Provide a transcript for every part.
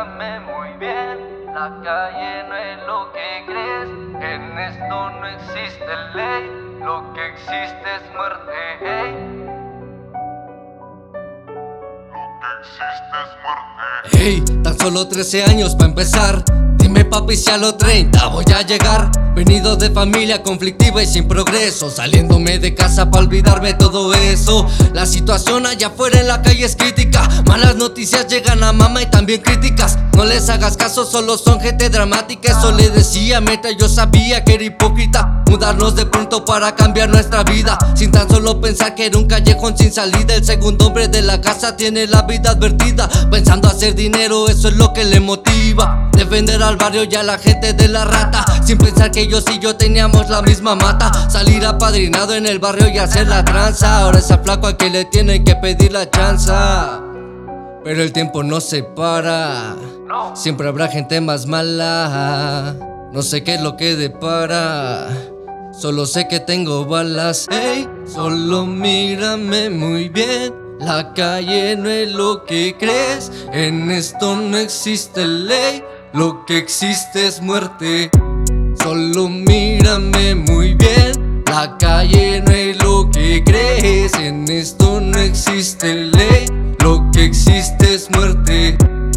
mírame muy bien. La calle no es lo que crees. En esto no existe ley. Lo que existe es muerte, hey. Hey, tan solo 13 años para empezar. Dime papi si a los 30 voy a llegar. Venido de familia conflictiva y sin progreso, saliéndome de casa para olvidarme todo eso. La situación allá afuera en la calle es crítica. Malas noticias llegan a mamá y también críticas. No les hagas caso, solo son gente dramática. Eso le decía mientras yo sabía que era hipócrita. Mudarnos de pronto para cambiar nuestra vida, sin tan solo pensar que era un callejón sin salida. El segundo hombre de la casa tiene la vida advertida, pensando hacer dinero, eso es lo que le motiva. Defender al barrio y a la gente de la rata, sin pensar que ellos y yo teníamos la misma mata. Salir apadrinado en el barrio y hacer la tranza. Ahora es al flaco al que le tienen que pedir la chanza. Pero el tiempo no se para, siempre habrá gente más mala. No sé qué es lo que depara, solo sé que tengo balas. Hey, solo mírame muy bien. La calle no es lo que crees. En esto no existe ley. Lo que existe es muerte. Solo mírame muy bien. La calle no es lo que crees. En esto no existe ley. Lo que existe es muerte.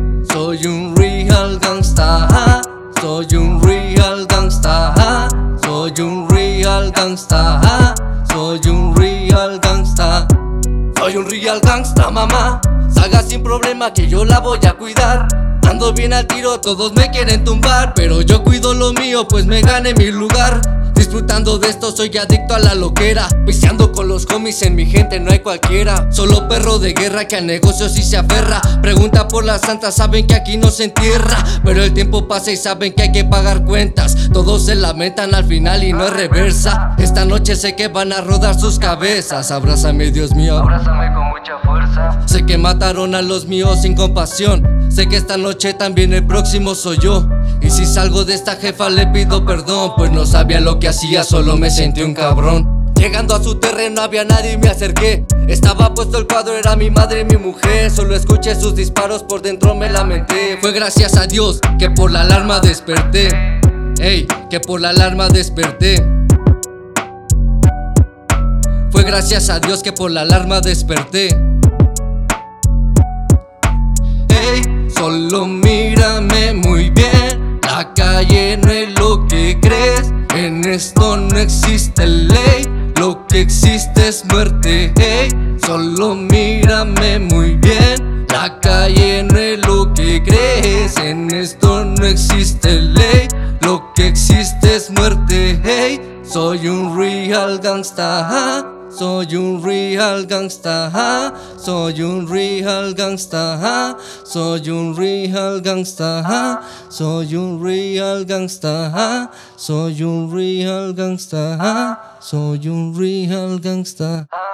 Soy un real gangsta. Soy un real gangsta. Soy un real gangsta. Soy un real gangsta. Soy un real gangsta, mamá. Salga sin problema que yo la voy a cuidar. Ando bien al tiro, todos me quieren tumbar, pero yo cuido lo mío, pues me gané mi lugar. Disfrutando de esto, soy adicto a la loquera. Piseando con los homies, en mi gente no hay cualquiera. Solo perro de guerra que al negocio sí se aferra. Pregunta por la santa, saben que aquí no se entierra. Pero el tiempo pasa y saben que hay que pagar cuentas. Todos se lamentan al final y no es reversa. Esta noche sé que van a rodar sus cabezas. Abrázame, Dios mío, abrázame con mucha fuerza. Sé que mataron a los míos sin compasión. Sé que esta noche también el próximo soy yo. Y si salgo de esta jefa le pido perdón, pues no sabía lo que hacía, solo me sentí un cabrón. Llegando a su terreno había nadie y me acerqué. Estaba puesto el cuadro, era mi madre y mi mujer. Solo escuché sus disparos, por dentro me lamenté. Fue gracias a Dios que por la alarma desperté. Ey, que por la alarma desperté. Fue gracias a Dios que por la alarma desperté. Ey, solo mírame muy bien. La calle no es lo que crees. En esto no existe ley. Lo que existe es muerte. Hey, solo mírame muy bien. La calle no es lo que crees. En esto no existe ley. Lo que existe es muerte. Hey, soy un real gangsta. Soy un real gangsta. Soy un real gangsta. Soy un real gangsta. Soy un real gangsta. Soy un real gangsta. Soy un real gangsta.